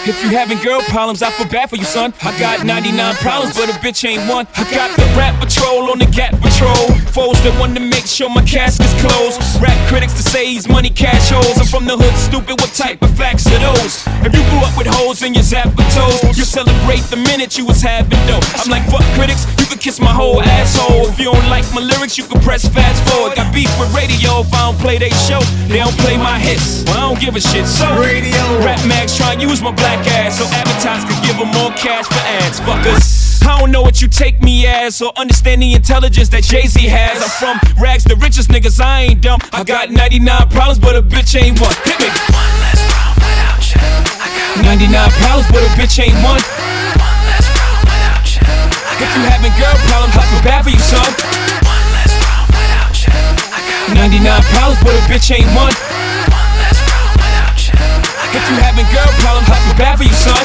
If you having girl problems, I feel bad for you, son. I got 99 problems, but a bitch ain't one. I got the rap patrol on the Gap Patrol. Foes that want to make sure my casket's closed. Rap critics to say he's money cash holes. I'm from the hood, stupid, what type of facts are those? If you grew up with hoes in your zapper toes, you celebrate the minute you was having dough. I'm like, fuck critics, you can kiss my whole asshole. If you don't like my lyrics, you can press fast forward. Got beef with radio if I don't play they show. They don't play my hits, well I don't give a shit. So radio rap mags try and use my black ass so advertisers can give them more cash for ads. Fuckers, I don't know what you take me as or understand the intelligence that Jay-Z has. I'm from rags to riches, niggas, I ain't dumb. I got 99 problems, but a bitch ain't one. Hit me. One less problem without you. I got 99 problems, but a bitch ain't one. one less problem without you. If you having girl problems, I feel bad for you, son. One less problem without you. I got 99 problems, but a bitch ain't one. one less problem without you. If you having girl problems, I feel bad for you, son.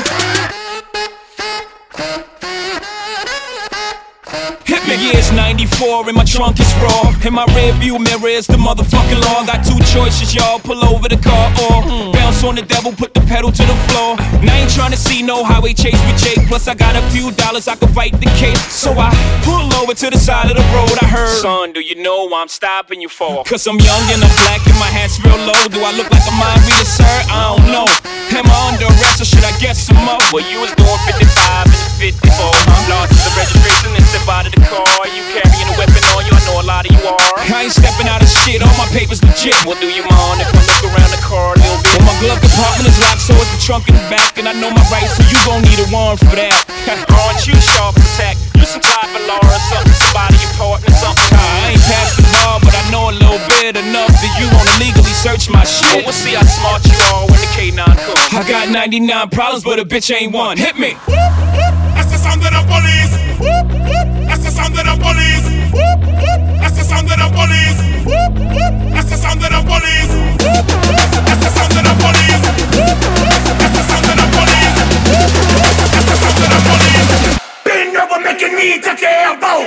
Hit me. Yeah, it's 94 and my trunk is raw. In my rear view mirror is the motherfucking law. Got two choices, y'all. Pull over the car or bounce on the devil, put the pedal to the floor. And I ain't trying to see no highway chase with Jake. Plus I got a few dollars, I can fight the case. So I pull over to the side of the road. I heard, son, do you know why I'm stopping you for? Cause I'm young and I'm black and my hat's real low. Do I look like a mind reader, sir? I don't know. Am I under arrest or should I get some more? Well, you was doing 55 and 54. Lost the registration and step out of the car. You carrying a weapon on you, I know a lot of you are. I ain't stepping out of shit, all my papers legit. Well, do you mind if I look around the car a little bit? Well, my glove compartment is locked, so it's the trunk in the back. And I know my rights, so you gon' need a warrant for that. Aren't you sharp attack? You some type of law or something, somebody important or something. I ain't past the bar, but I know a little bit enough that you wanna legally search my shit. Well, we'll see how smart you are when the K9 comes. I got 99 problems, but a bitch ain't one. Hit me. That's the sound of the police. That's the sound of the police. That's the sound of the police. That's the sound of the police. That's the sound of the police. That's the sound of the police. That's the sound of the police. Been over making me to care about.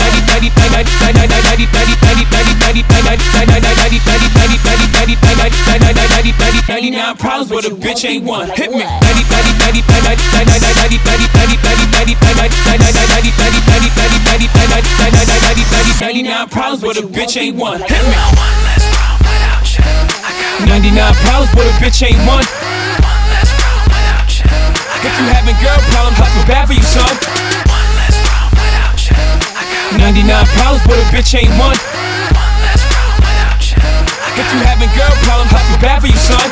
99 problems, but a bitch ain't one. Hit me. 99 problems, but a bitch ain't one. Hit me. one less problem without you. I got 99 problems, but a bitch ain't one. one less problem without you. If you having girl problems, I feel bad for you, son. One less problem without you. I got 99 problems, but a bitch ain't one. one less problem without you. If you having girl problems, I feel bad for you, son.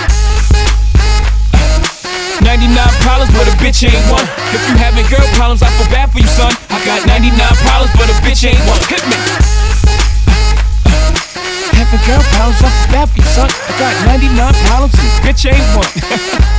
99 problems, but a bitch ain't one. If you having girl problems, I feel bad for you, son. I got 99 problems, but a bitch ain't one. Hit me. Having girl problems, I feel bad for you, son. I got 99 problems, and a bitch ain't one.